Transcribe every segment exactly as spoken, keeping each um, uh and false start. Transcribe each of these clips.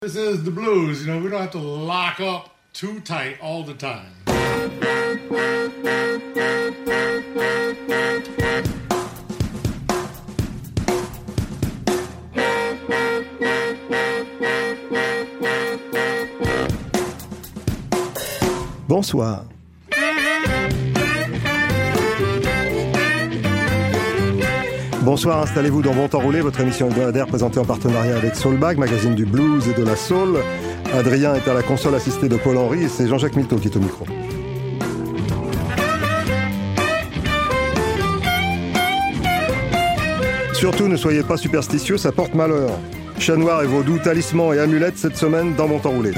This is the blues, you know, we don't have to lock up too tight all the time. Bonsoir. Bonsoir, installez-vous dans Bon Temps Roulé, votre émission hebdomadaire présentée en partenariat avec Soulbag, magazine du blues et de la soul. Adrien est à la console assisté de Paul Henry et c'est Jean-Jacques Milteau qui est au micro. Surtout, ne soyez pas superstitieux, ça porte malheur. Chat noir et vaudou, talisman et amulettes cette semaine dans Bon Temps Roulé.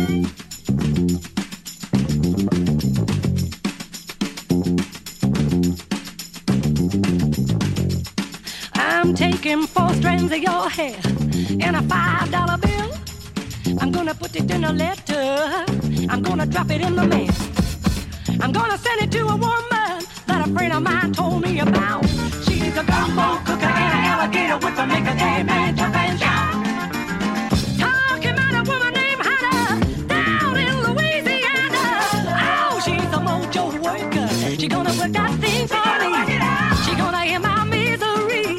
I'm taking four strands of your hair and a five dollar bill. I'm gonna put it in a letter. I'm gonna drop it in the mail. I'm gonna send it to a woman that a friend of mine told me about. She's a gumbo cooker and an alligator with a make a gay man jump and shout. Talking about a woman named Hannah down in Louisiana. Oh, she's a mojo worker. She gonna work that thing for me. She gonna hear my misery.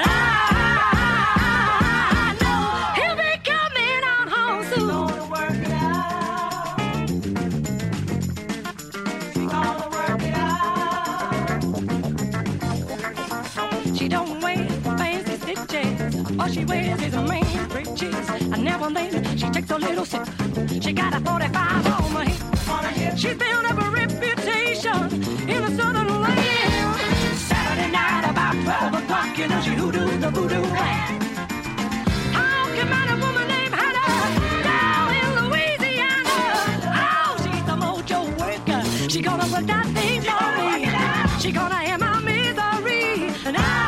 All she wears is a main straight cheeks. I never named she takes a little sip. She got a forty-five on my hip. She's built up a reputation in a southern land. Saturday night about twelve o'clock, you know she hoodoo the voodoo land. Talking about a woman named Hannah down in Louisiana. Oh, she's a mojo worker. She gonna work that thing for me. She gonna hear my misery. And I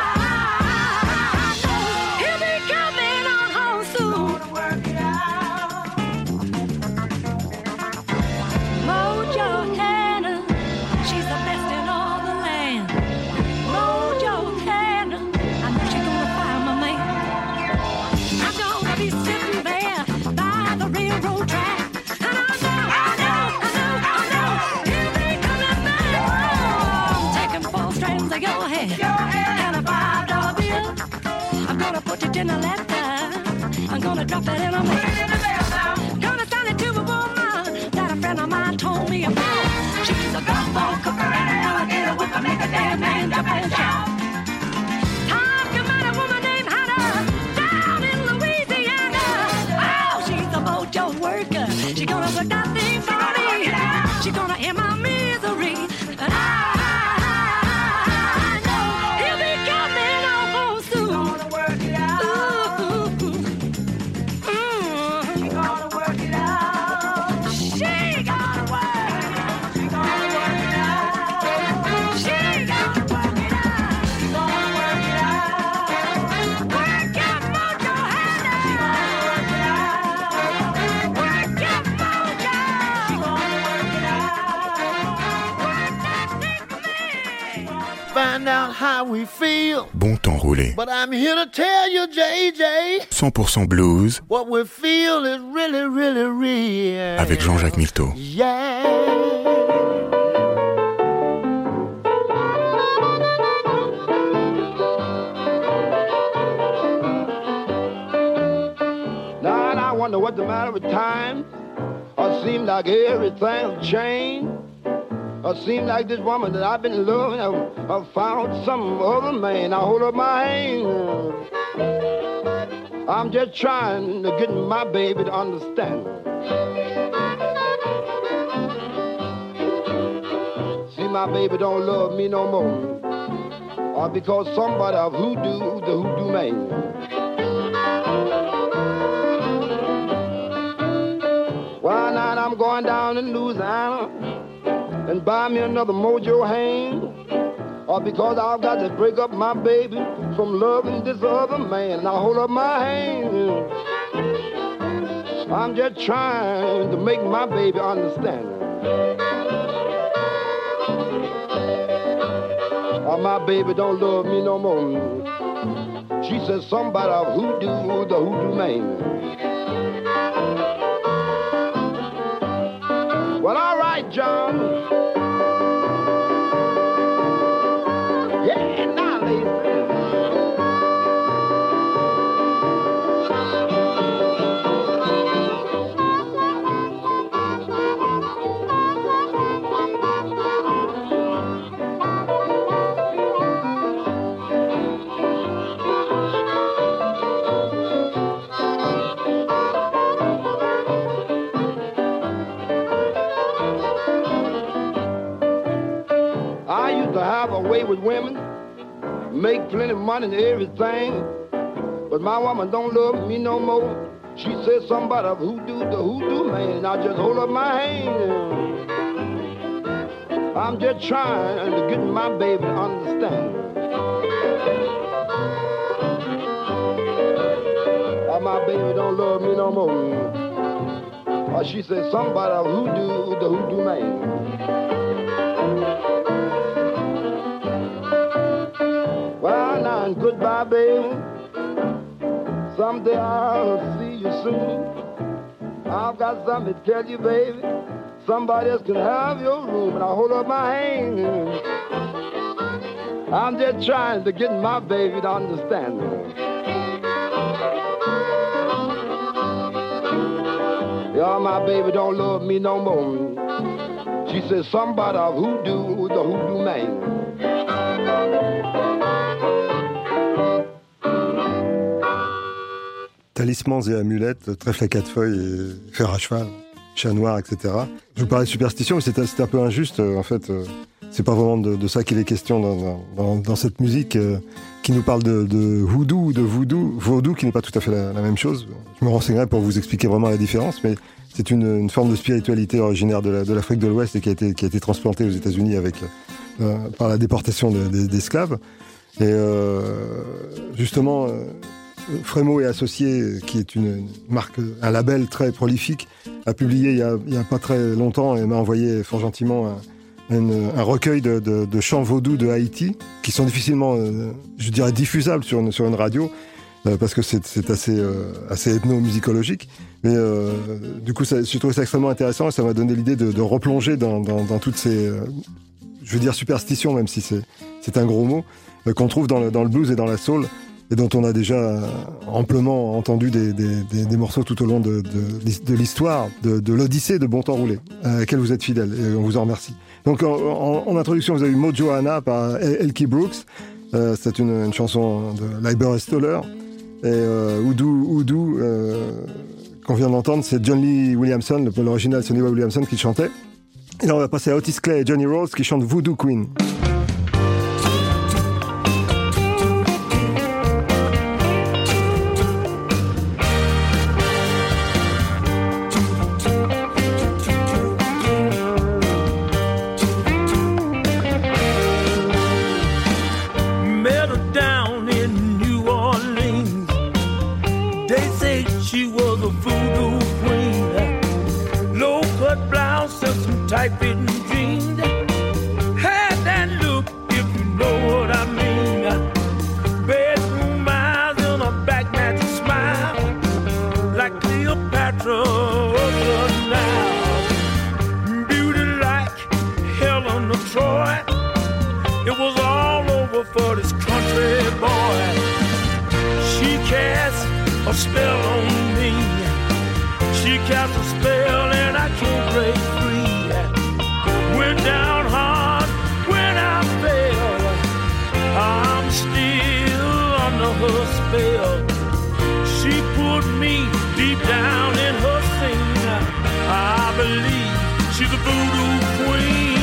in a letter, I'm gonna drop it in a mail. Gonna send it to a woman that a friend of mine told me about. She's a gumbo cooker and an alligator with a make a damn man jump and shout. Talking about a woman named Hannah down in Louisiana. Oh, she's a mojo worker. She gonna work that thing for me. She gonna hear my misery. And I find out how we feel. Bon Temps Roulé. But I'm here to tell you, J J. cent pour cent blues. What we feel is really, really real. Avec Jean-Jacques Milteau. Yeah. Now I wonder what the matter with time. It seems like everything's changed. It seems like this woman that I've been loving, I've, I've found some other man. I hold up my hand. I'm just trying to get my baby to understand. See, my baby don't love me no more. Or because somebody of hoodoo, the hoodoo man. Well, now I'm going down in Louisiana and buy me another mojo hand, or because I've got to break up my baby from loving this other man. Now hold up my hand. I'm just trying to make my baby understand. Or my baby don't love me no more. She says somebody of hoodoo, the hoodoo man. John. Yeah, now, ladies. Away with women, make plenty of money and everything, but my woman don't love me no more. She says something about a hoodoo, the hoodoo man. I just hold up my hand. I'm just trying to get my baby to understand. Why my baby don't love me no more. Or she says something about a hoodoo, the hoodoo man. Well, now, and goodbye, baby. Someday I'll see you soon. I've got something to tell you, baby. Somebody else can have your room, and I hold up my hand. I'm just trying to get my baby to understand me. Yeah, my baby don't love me no more. She says somebody of hoodoo, the hoodoo man. Talismans et amulettes, trèfle à quatre feuilles et fer à cheval, chat noir, et cetera. Je vous parlais de superstition, mais c'est, c'est un peu injuste. En fait, c'est pas vraiment de, de ça qu'il est question dans, dans, dans cette musique euh, qui nous parle de, de hoodoo ou de voodoo, vaudou, qui n'est pas tout à fait la, la même chose. Je me renseignerai pour vous expliquer vraiment la différence, mais c'est une, une forme de spiritualité originaire de, la, de l'Afrique de l'Ouest et qui a été, qui a été transplantée aux États-Unis avec, euh, par la déportation de, de, d'esclaves. Et euh, justement... Euh, Frémo et Associés, qui est une marque, un label très prolifique, a publié il y a, il y a pas très longtemps et m'a envoyé fort gentiment un, une, un recueil de, de, de chants vaudous de Haïti, qui sont difficilement, euh, je dirais, diffusables sur une, sur une radio, euh, parce que c'est, c'est assez, euh, assez ethno-musicologique. Mais euh, du coup, ça, j'ai trouvé ça extrêmement intéressant et ça m'a donné l'idée de, de replonger dans, dans, dans toutes ces, euh, je veux dire, superstitions, même si c'est, c'est un gros mot, euh, qu'on trouve dans le, dans le blues et dans la soul, et dont on a déjà amplement entendu des, des, des, des morceaux tout au long de, de, de l'histoire, de, de l'Odyssée de Bon Temps Roulé, à laquelle vous êtes fidèles, et on vous en remercie. Donc en, en, en introduction, vous avez eu Mojohanna par Elkie Brooks, euh, c'est une, une chanson de Leiber et Stoller, et euh, Hoodoo, Hoodoo euh, qu'on vient d'entendre, c'est John Lee Williamson, l'original Sonny Williamson qui chantait. Et là on va passer à Otis Clay et Johnny Rose qui chantent Voodoo Queen. Tight-fitting jeans, had that look, if you know what I mean. Bedroom eyes and a back magic smile, like Cleopatra of the Nile. Beauty like Helen of Troy, it was all over for this country boy. She cast a spell on me, she cast a spell and I can't break free. Went down hard when I fell, I'm still under her spell. She put me deep down in her scene, I believe she's a voodoo queen.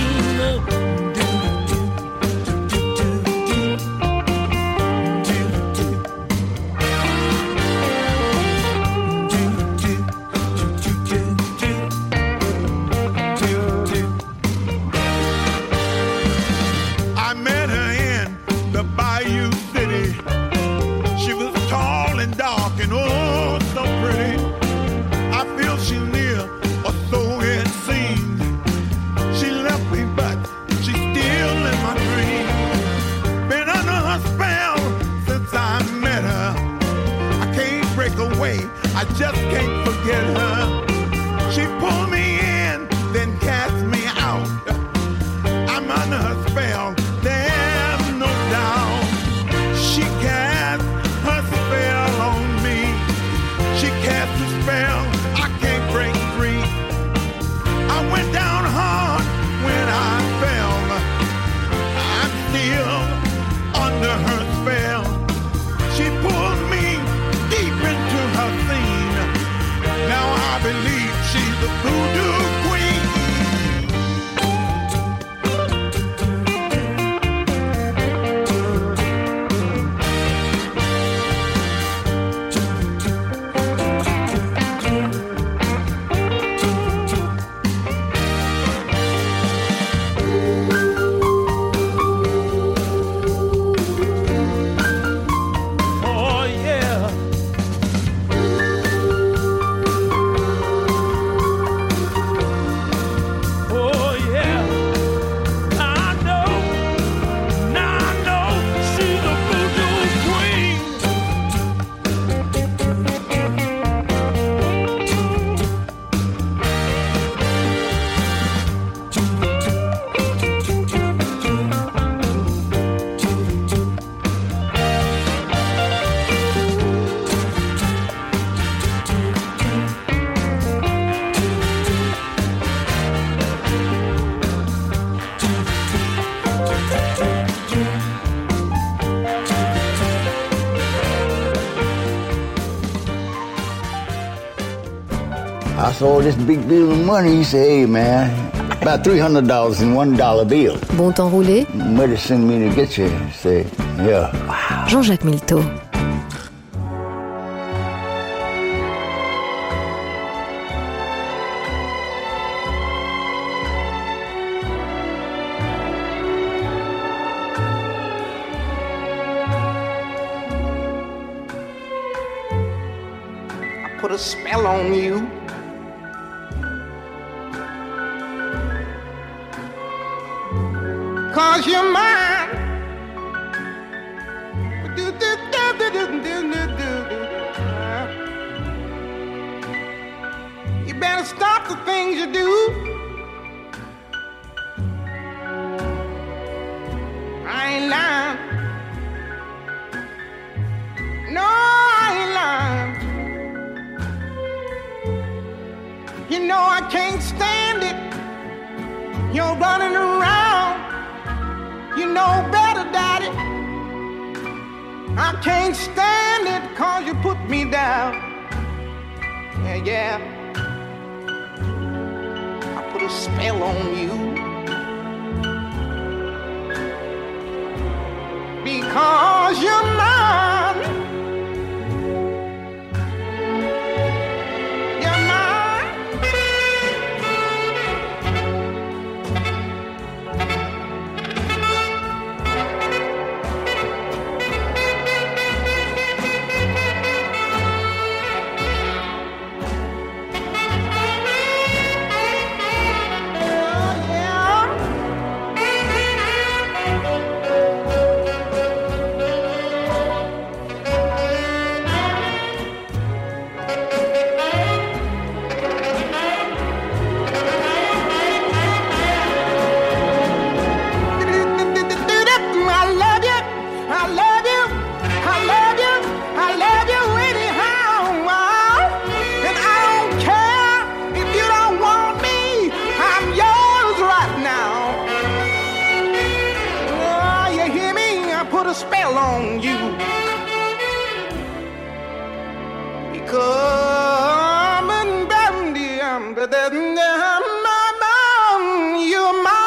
the voodoo queen. Oh yeah. Oh yeah. I know. Now I know she's the voodoo queen. I saw this big bill of money. He said, hey, man, about three hundred dollars in one dollar bill. Bon temps roulé, Where send me to get you? He said, yeah. Jean-Jacques Milteau. Put a spell on you. Cause you're mine. Do, do, do, do, do, do, do, do. You better stop the things you do. I ain't lying. No, I ain't lying. You know I can't stand it. You're running around. You know better, Daddy. I can't stand it cause you put me down. Yeah, yeah. I put a spell on you. Because you're mine. You're mine. Oh, yeah. I love you, I love you, I love you, I love you anyhow. And I don't care if you don't want me, I'm yours right now. Oh, you hear me? I put a spell on you. Because you're mine.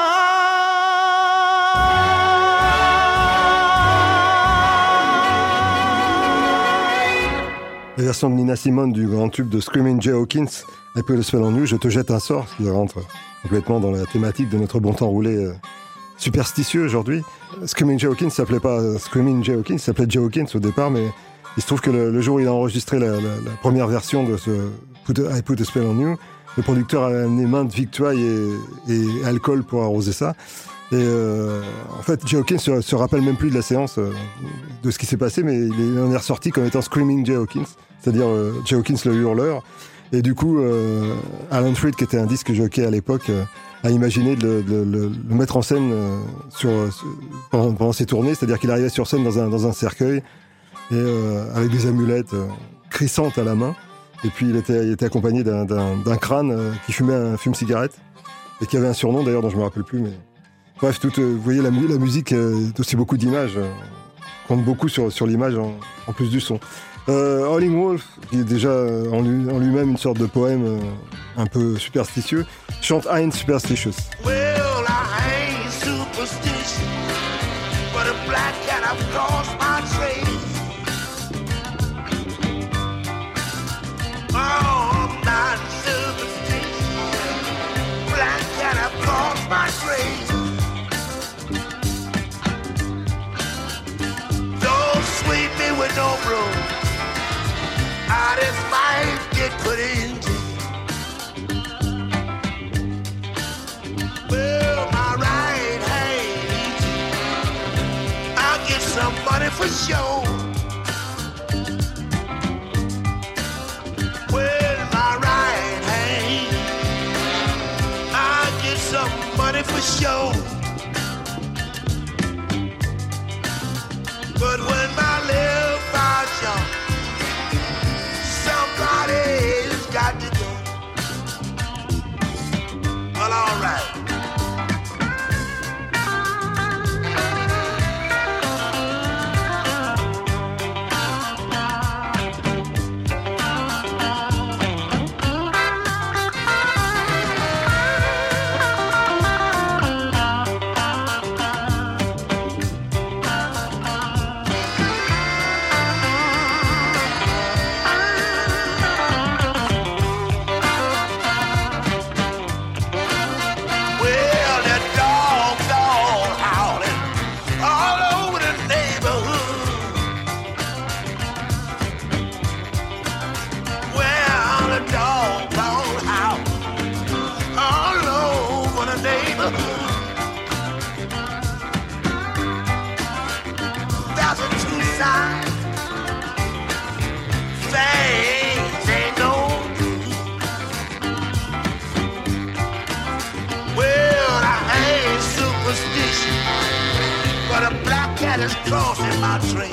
La version de Nina Simone du grand tube de Screaming Jay Hawkins, I Put a Spell on You, Je te jette un sort, ce qui rentre complètement dans la thématique de notre bon temps roulé euh, superstitieux aujourd'hui. Screaming Jay Hawkins s'appelait pas Screaming Jay Hawkins, s'appelait Jay Hawkins au départ, mais il se trouve que le, le jour où il a enregistré la, la, la première version de ce Put a, I Put a Spell on You, le producteur a amené maintes victuailles et, et alcool pour arroser ça. Et euh, en fait, Jay Hawkins se, se rappelle même plus de la séance, euh, de ce qui s'est passé, mais il en est ressorti comme étant Screaming Jay Hawkins, c'est-à-dire euh, Jay Hawkins le hurleur. Et du coup, euh, Alan Freed, qui était un disque jockey à l'époque, euh, a imaginé de, de, de, de le mettre en scène euh, sur, sur, pendant, pendant ses tournées, c'est-à-dire qu'il arrivait sur scène dans un, dans un cercueil, et euh, avec des amulettes euh, crissantes à la main. Et puis il était, il était accompagné d'un, d'un, d'un crâne euh, qui fumait un fume-cigarette, et qui avait un surnom d'ailleurs dont je me rappelle plus, mais... Bref, tout, euh, vous voyez, la, la musique, euh, aussi beaucoup d'images, euh, compte beaucoup sur, sur l'image en, en plus du son. Euh, Howling Wolf, qui est déjà en, lui, en lui-même une sorte de poème euh, un peu superstitieux, chante I Ain't Superstitious. Well, I ain't superstitious, but a black cat I've crossed my trail. Oh, I'm not superstitious, black cat I've crossed my trail. Don't sweep me with no broom. I just might get put in jail. Well, my right hand, I'll get some money for sure. Well, my right hand, I'll get some money for sure. But when my left eye jump, somebody's got to go. Well, all right. But a black cat is crossing my trail.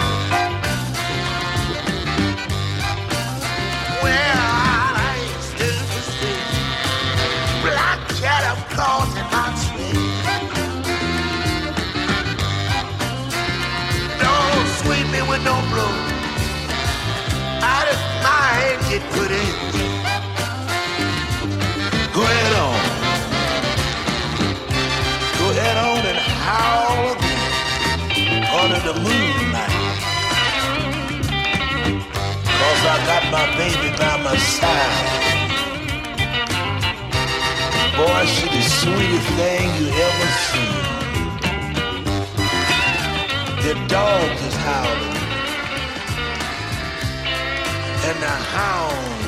Well, I ain't superstitious. Black cat is crossing my trail. Don't sweep me with no blow. I just might get put in. Go ahead on. Go ahead on and howl under the moonlight. Cause I got my baby by my side. Boy, she the sweetest thing you ever seen. The dogs is howling and the hound.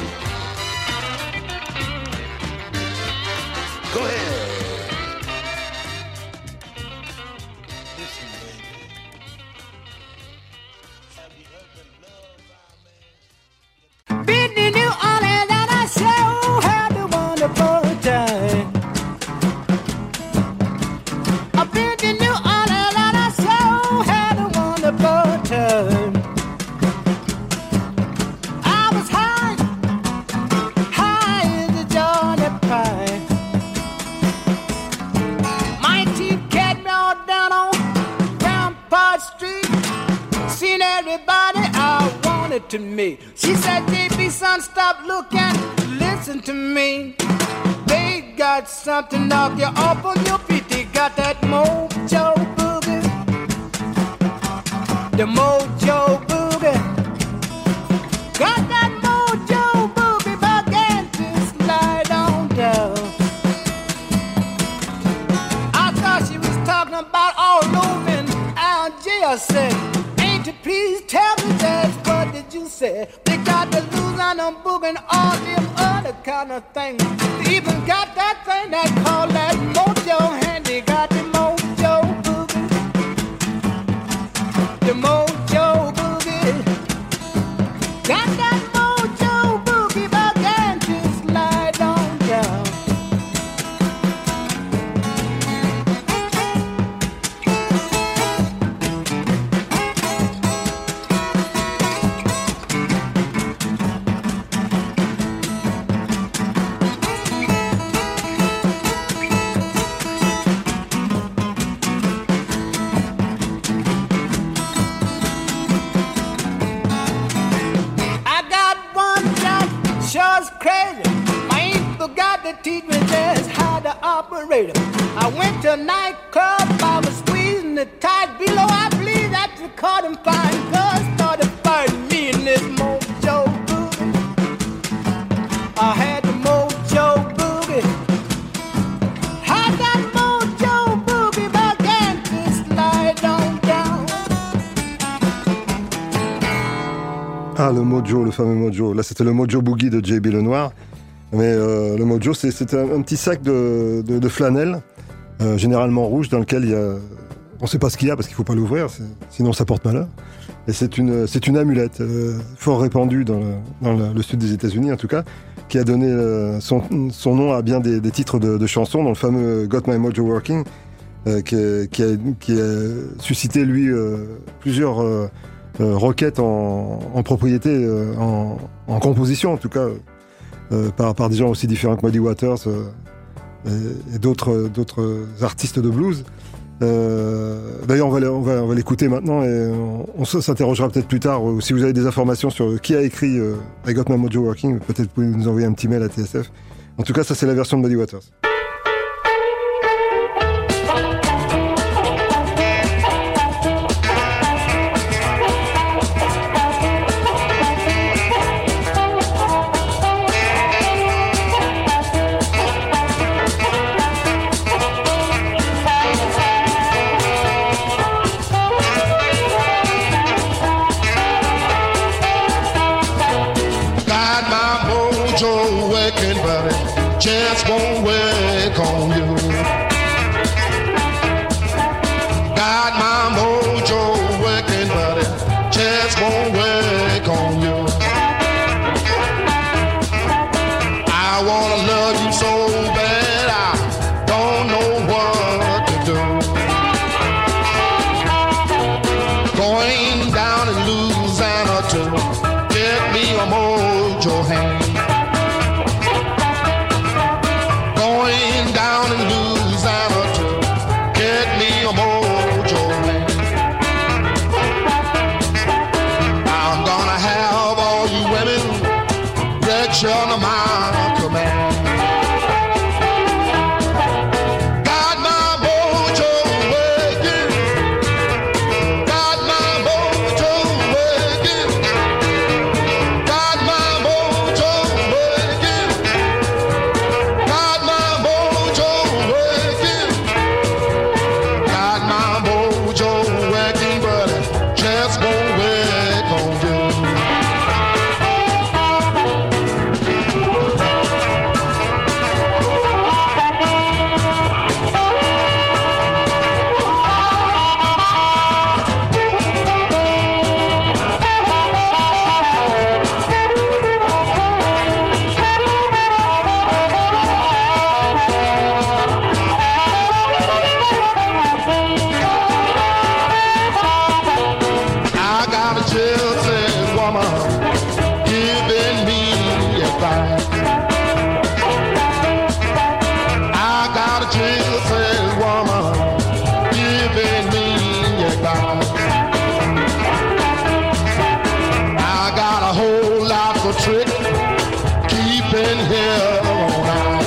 Go ahead. To me, she said, J B, son, stop looking, listen to me. They got something knock you off on your feet. They got that mojo boogie, the mojo boogie. Got that mojo boogie, began to slide on down. I thought she was talking about all over in Algiers. I said, ain't you please tell me that? What did you say? They got the Louisiana boogie and all them other kind of things. They even got that thing that called that mojo hand. They got the mojo boogie, the mojo boogie. Got that mojo boogie, began to slide on down. I ain't forgot to teach me just how to operate 'em. I went to a nightclub, I was squeezing the tight below. I believe that's the caught him fine, cause started fighting me in this mojo boogie. I had the mojo boogie. Had that mojo boogie began to slide on down. Ah, le mojo, le fameux mojo. Là, c'était le mojo boogie de J B Lenoir. Mais euh, le mojo, c'est, c'était un, un petit sac de, de, de flanelle, euh, généralement rouge, dans lequel il y a... On ne sait pas ce qu'il y a parce qu'il ne faut pas l'ouvrir, c'est, sinon ça porte malheur. Et c'est une, c'est une amulette euh, fort répandue dans, le, dans le, le sud des États-Unis, en tout cas, qui a donné euh, son, son nom à bien des, des titres de, de chansons, dont le fameux Got My Mojo Working, euh, qui, a, qui, a, qui a suscité, lui, euh, plusieurs euh, euh, requêtes en, en propriété, euh, en, en composition, en tout cas, euh, par, par des gens aussi différents que Muddy Waters euh, et, et d'autres, d'autres artistes de blues. Euh, d'ailleurs, on va, on, va, on va l'écouter maintenant et on, on s'interrogera peut-être plus tard. Si vous avez des informations sur qui a écrit euh, I Got My Mojo Working, peut-être vous pouvez nous envoyer un petit mail à T S F. En tout cas, ça c'est la version de Muddy Waters. Just won't work on you. Got my mojo working, but it just won't work on you. I wanna love you so bad, I don't know what to do. Going down in Louisiana to get me a mojo hand. Down in Louisiana to get me a mojo man. I'm gonna have all you women wreck you under my command. Got my mojo working. Got my mojo working. Got my mojo working. Got my mojo working. Got my mojo working, but it just won't work on you. Trick, keeping here all night.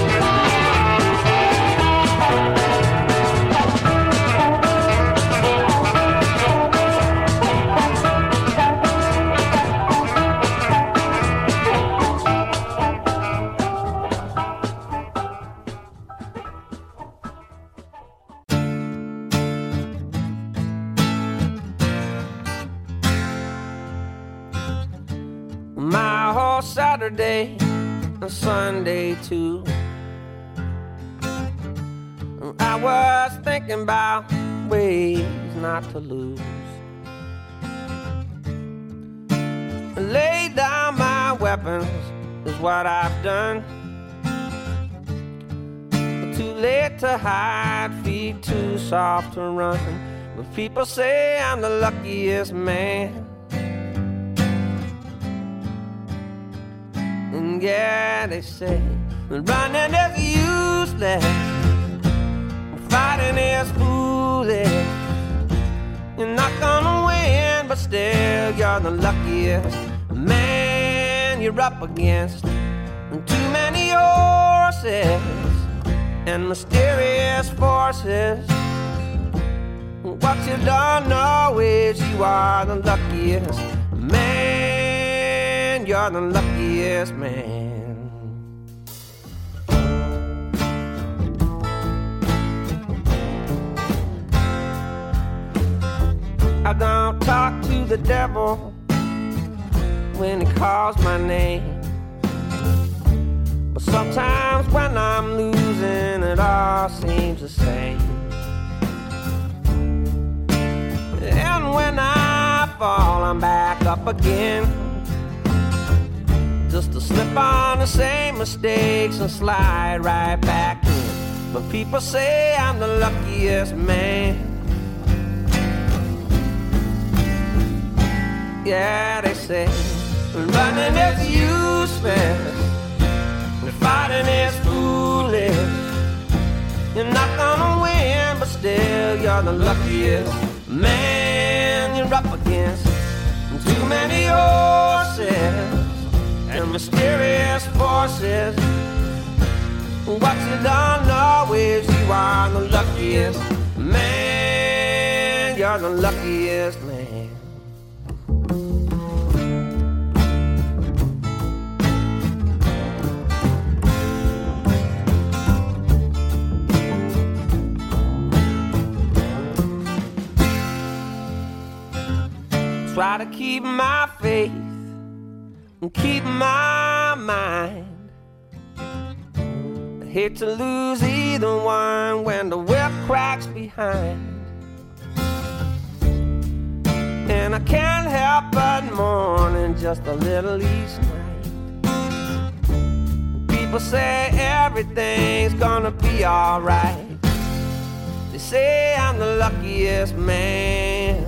My whole Saturday and Sunday too, I was thinking about ways not to lose. Lay down my weapons is what I've done. Too late to hide, feet too soft to run. But people say I'm the luckiest man. And yeah, they say that running is useless, fighting is foolish. You're not gonna win, but still you're the luckiest man you're up against. and too many horses and mysterious forces. What you don't know is you are the luckiest man. You're the luckiest man. I don't talk to the devil when he calls my name, but sometimes when I'm losing, it all seems the same. And when I fall, I'm back up again, just to slip on the same mistakes and slide right back in. But people say I'm the luckiest man. Yeah, they say running is useless, fighting is foolish. You're not gonna win, but still you're the luckiest man. You're up against too many horses and mysterious forces. What you don't know is you are the luckiest man. You're the luckiest man. Try to keep my faith and keep my mind. I hate to lose either one when the whip cracks behind. And I can't help but mourning just a little each night. People say everything's gonna be alright. They say I'm the luckiest man.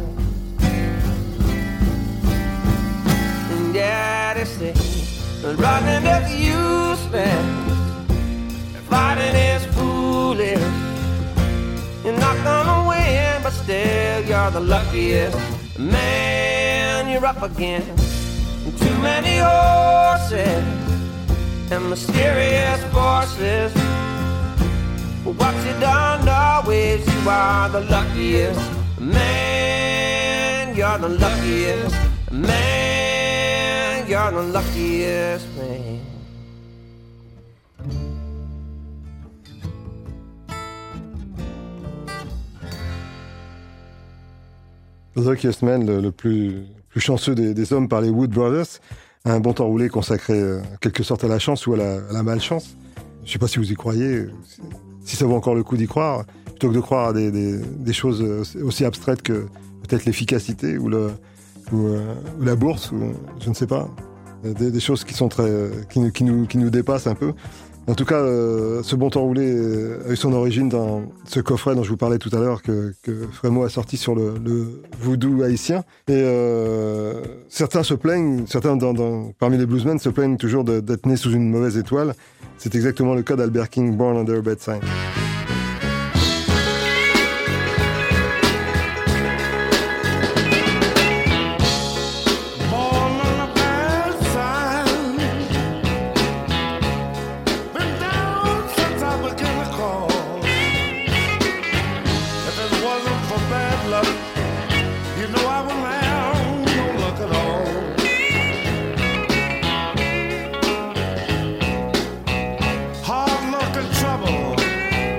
Yeah, they say running is useless, fighting is foolish. You're not gonna win, but still you're the luckiest man. You're up against too many horses and mysterious forces. What you don't know is you are the luckiest man. You're the luckiest man. You're the luckiest man. The Luckiest Man, le, le plus, plus chanceux des, des hommes par les Wood Brothers, un bon temps roulé consacré en quelque sorte à la chance ou à la, à la malchance. Je ne sais pas si vous y croyez, si ça vaut encore le coup d'y croire, plutôt que de croire à des, des, des choses aussi abstraites que peut-être l'efficacité ou le Ou, euh, ou la bourse, ou je ne sais pas, des, des choses qui sont très, qui, qui nous, qui nous dépassent un peu. En tout cas, euh, ce bon temps roulé euh, a eu son origine dans ce coffret dont je vous parlais tout à l'heure que, que Frémo a sorti sur le, le voodoo haïtien. Et euh, certains se plaignent, certains dans, dans, parmi les bluesmen se plaignent toujours de, d'être nés sous une mauvaise étoile. C'est exactement le cas d'Albert King, Born Under a Bad Sign. Trouble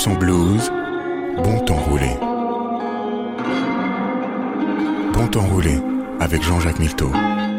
son blues, bon temps roulé. Bon temps roulé avec Jean-Jacques Milteau.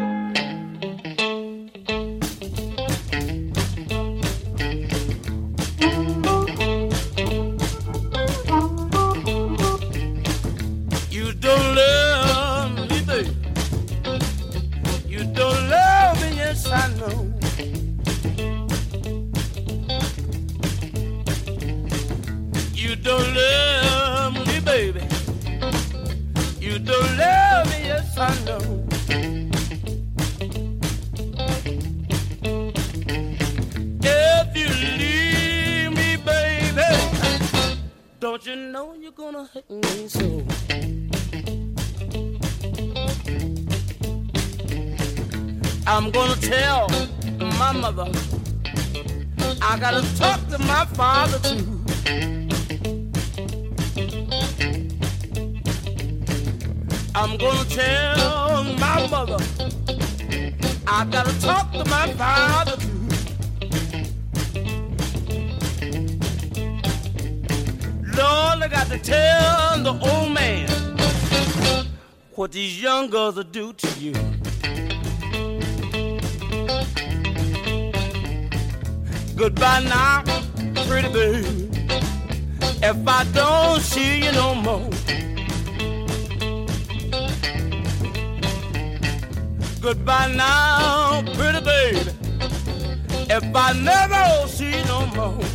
I'm gonna tell my mother. I gotta talk to my father too. I'm gonna tell my mother. I gotta talk to my father too. Lord, I got to tell the old man what these young girls will do to you. Goodbye now, pretty baby, if I don't see you no more. Goodbye now, pretty baby, if I never see you no more.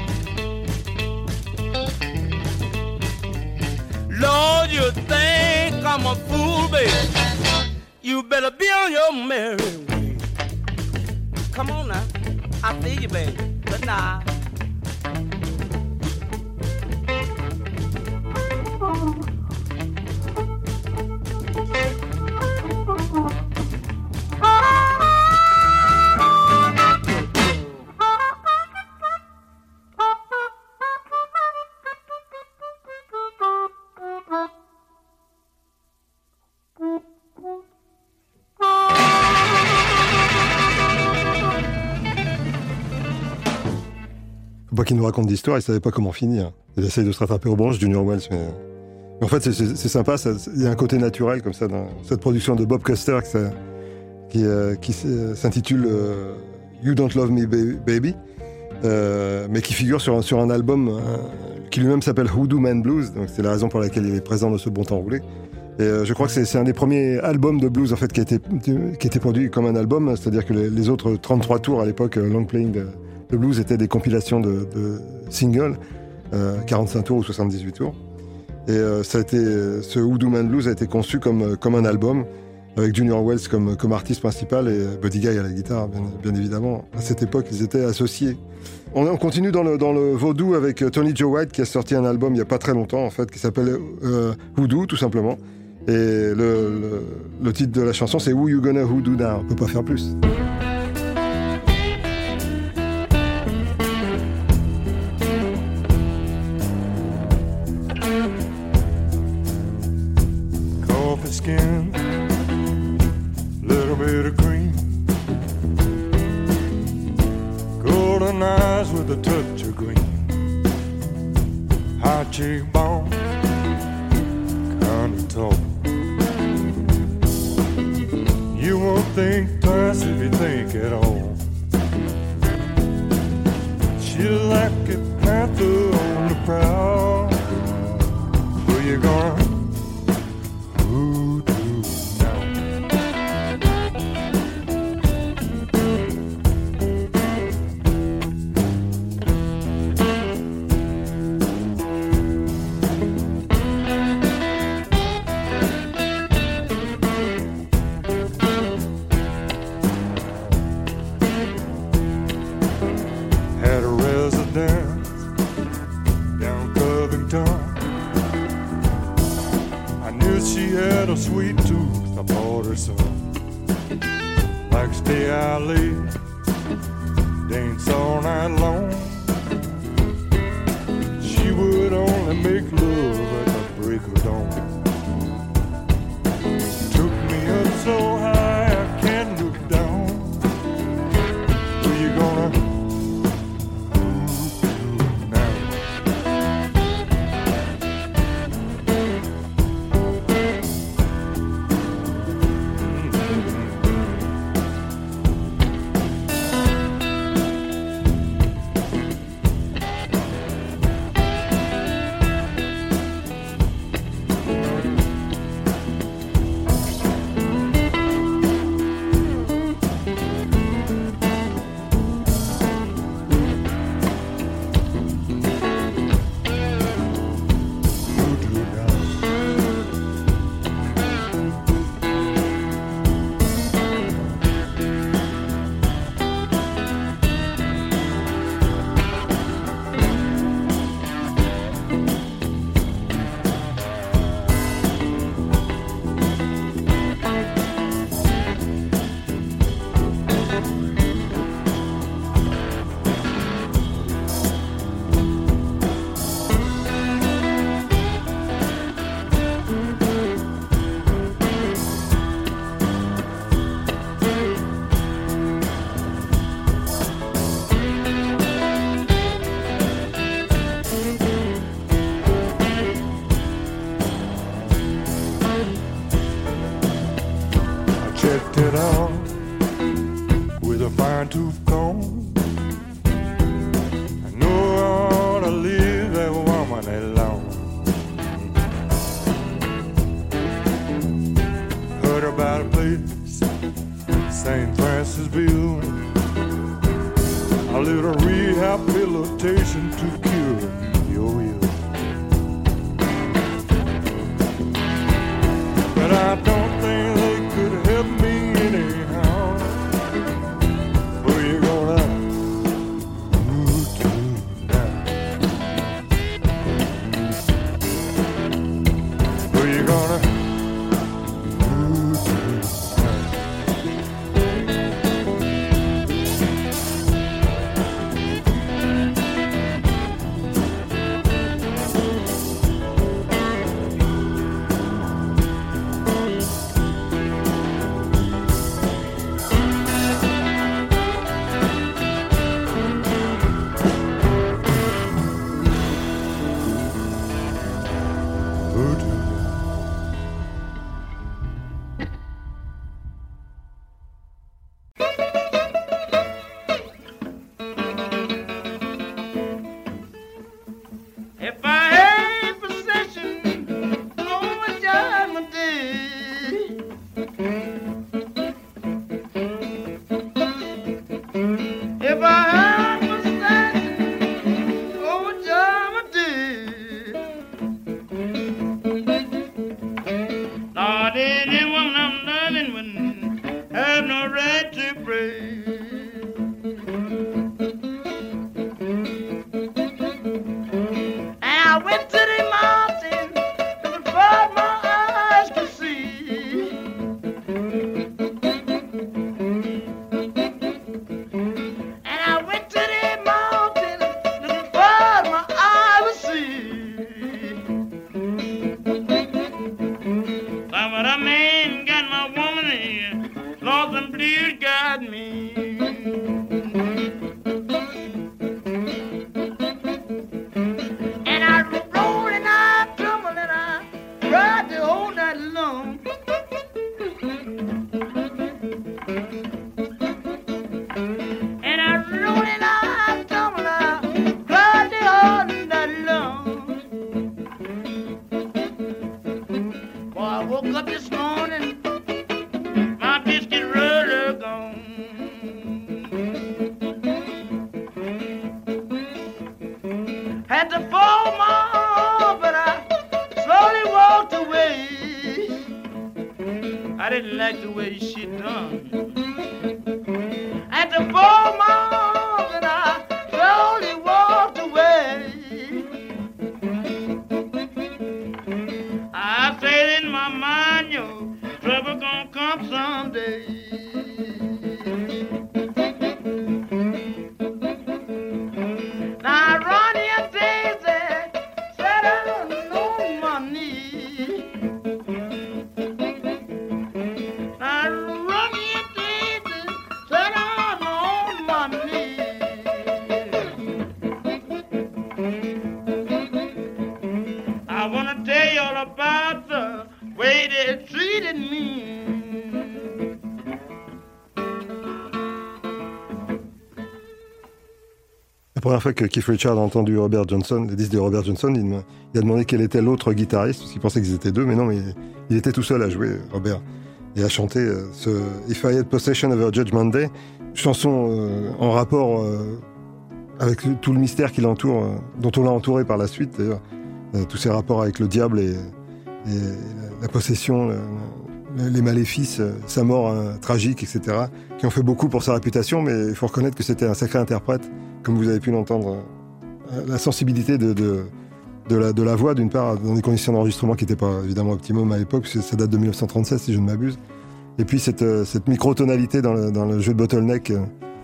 Lord, you think I'm a fool, baby, you better be on your merry way. Come on now, I feel you, baby, but nah. Pas qu'il nous raconte d'histoire, il savait pas comment finir. Il essaye de se rattraper aux branches, Junior Wells, mais, mais en fait c'est, c'est, c'est sympa, ça, il y a un côté naturel comme ça dans cette production de Bob Custer qui, qui, euh, qui s'intitule euh, You Don't Love Me Baby, euh, mais qui figure sur un, sur un album euh, qui lui-même s'appelle Hoodoo Man Blues, donc c'est la raison pour laquelle il est présent dans ce bon temps roulé. Et euh, je crois que c'est, c'est un des premiers albums de blues en fait qui a été, qui a été produit comme un album, c'est-à-dire que les, les autres trente-trois tours à l'époque, long playing de Le blues était des compilations de, de singles, euh, quarante-cinq tours ou soixante-dix-huit tours. Et euh, ça a été, ce Hoodoo Man Blues a été conçu comme, comme un album, avec Junior Wells comme, comme artiste principal et Buddy Guy à la guitare, bien, bien évidemment. À cette époque, ils étaient associés. On, on continue dans le, dans le vaudou avec Tony Joe White, qui a sorti un album il n'y a pas très longtemps, en fait, qui s'appelle euh, Hoodoo, tout simplement. Et le, le, le titre de la chanson, c'est Who You Gonna Hoodoo Now. On ne peut pas faire plus. Skin, little bit of cream, golden eyes with a touch of green, high cheekbone, kind of tall. You won't think twice if you think at all. She like a panther on the prowl. Where you gonna? Sweet tooth, I bought her some. Like stay out late, dance all night long. She would only make love at the break of dawn. Took me up so high I can't look down. Where you gonna move to now? got a place, Saint Francisville. A little rehabilitation to cure your will. But I don't think they could help me anyhow. Where you gonna move to now? Where you gonna move to now? La première fois que Keith Richards a entendu Robert Johnson, les disques de Robert Johnson, il, m'a, il a demandé quel était l'autre guitariste, parce qu'il pensait qu'ils étaient deux, mais non, mais il, il était tout seul à jouer, Robert, et à chanter euh, ce If I Had Possession of a Judgment Day, chanson euh, en rapport euh, avec le, tout le mystère qui l'entoure, euh, dont on l'a entouré par la suite, d'ailleurs, euh, tous ces rapports avec le diable et, et la, la possession, le, les maléfices, euh, sa mort euh, tragique, et cetera, qui ont fait beaucoup pour sa réputation, mais il faut reconnaître que c'était un sacré interprète. Comme vous avez pu l'entendre, la sensibilité de, de, de, la, de la voix, d'une part, dans des conditions d'enregistrement qui n'étaient pas évidemment optimum à l'époque, parce que ça date de dix-neuf cent trente-seize, si je ne m'abuse. Et puis cette, cette microtonalité dans le, dans le jeu de Bottleneck,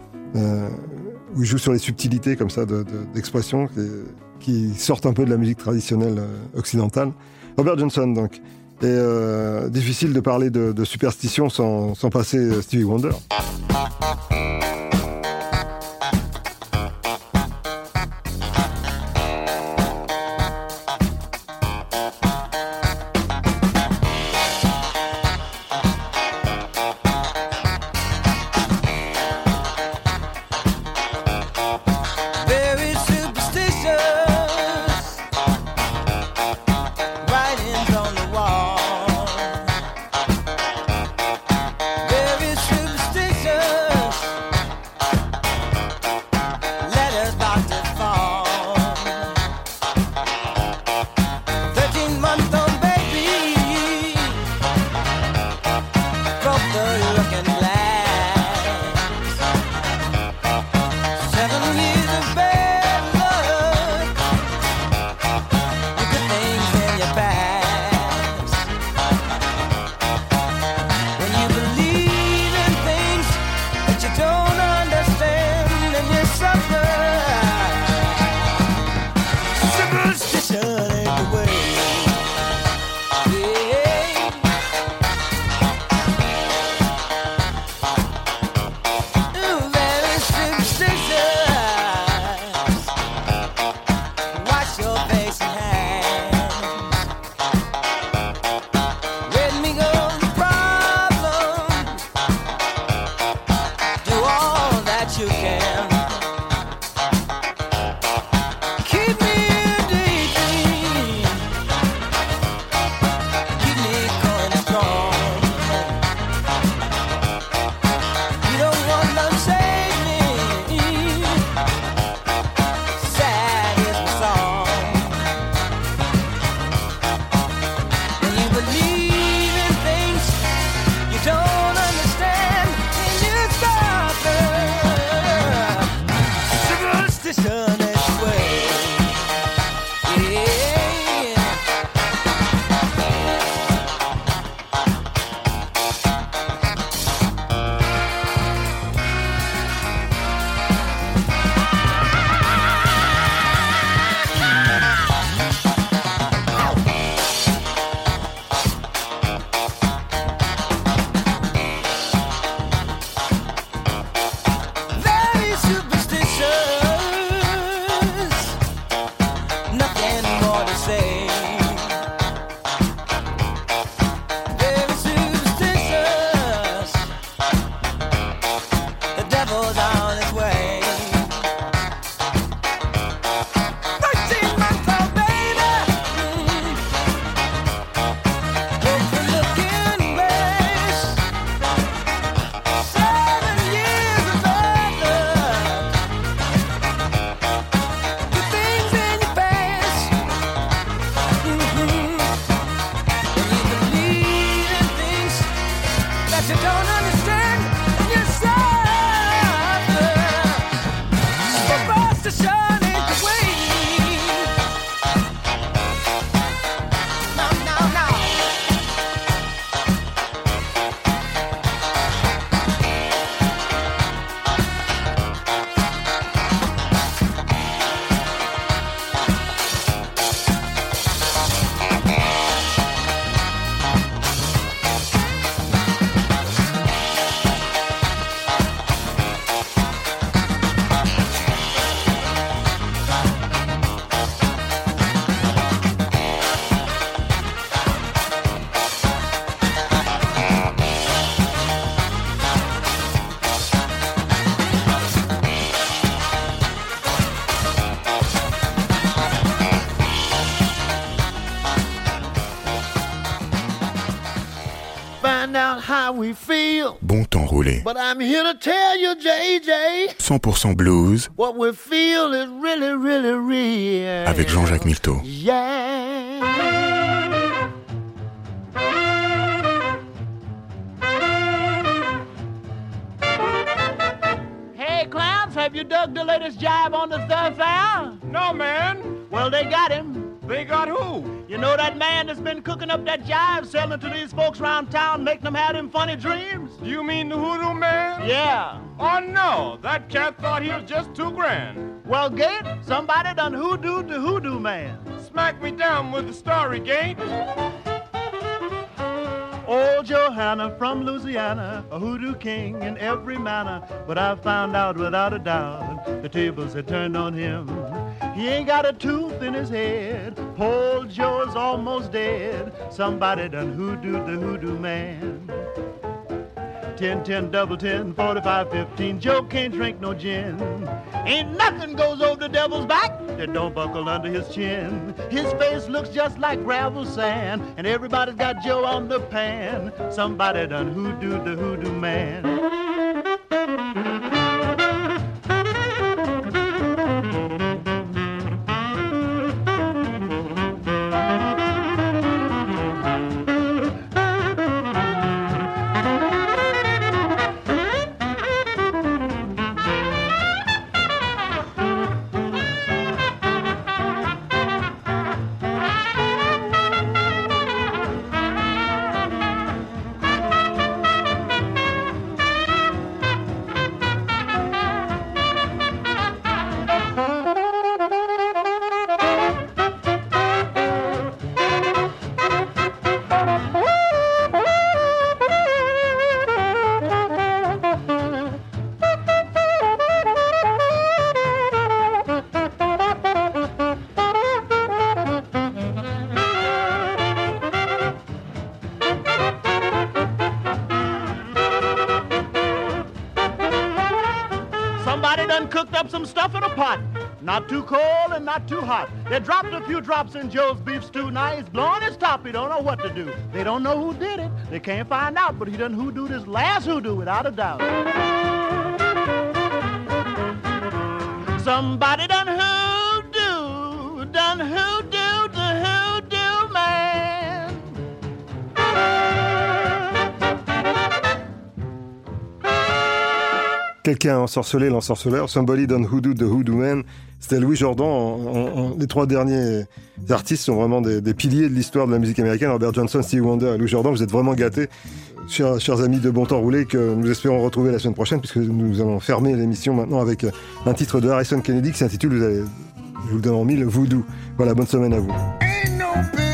euh, où il joue sur les subtilités comme ça de, de, d'expression qui, qui sortent un peu de la musique traditionnelle occidentale. Robert Johnson, donc. Et euh, difficile de parler de, de superstition sans, sans passer Stevie Wonder. find out how we feel. Bon temps roulé. But I'm here to tell you, J J, cent pour cent blues. What we feel is really, really real. Avec Jean-Jacques Milteau. Yeah. Hey, clowns, have you dug the latest jive on the thoroughfare? No, man. Well, they got him. They got who? You know that man that's been cooking up that jive, selling to these folks around town, making them have them funny dreams? You mean the hoodoo man? Yeah. Oh, no. That cat thought he was just too grand. Well, Gate, somebody done hoodooed the hoodoo man. Smack me down with the story, Gate. Old Johanna from Louisiana, a hoodoo king in every manner. But I found out without a doubt the tables had turned on him. He ain't got a tooth in his head. Poor Joe's almost dead. Somebody done hoodooed the hoodoo man. Ten, ten, double ten, forty-five, fifteen. Joe can't drink no gin. Ain't nothing goes over the devil's back that don't buckle under his chin. His face looks just like gravel sand, and everybody's got Joe on the pan. Somebody done hoodooed the hoodoo man. Not too cold and not too hot. They dropped a few drops in Joe's beef stew. Now he's blowing his top. He don't know what to do. They don't know who did it. They can't find out, but he done hoodooed his last hoodoo without a doubt. Somebody done hoodoo, done hoodoo the hoodoo man. Quelqu'un a ensorcelé l'ensorceleur. Somebody done hoodoo the hoodoo man. C'était Louis Jordan. En, en, en, les trois derniers artistes sont vraiment des, des piliers de l'histoire de la musique américaine. Robert Johnson, Stevie Wonder et Louis Jordan. Vous êtes vraiment gâtés, chers, chers amis de Bon Temps Roulé, que nous espérons retrouver la semaine prochaine, puisque nous allons fermer l'émission maintenant avec un titre de Harrison Kennedy qui s'intitule, vous allez, je vous le donne en mille, Voodoo. Voilà, bonne semaine à vous. Ain't no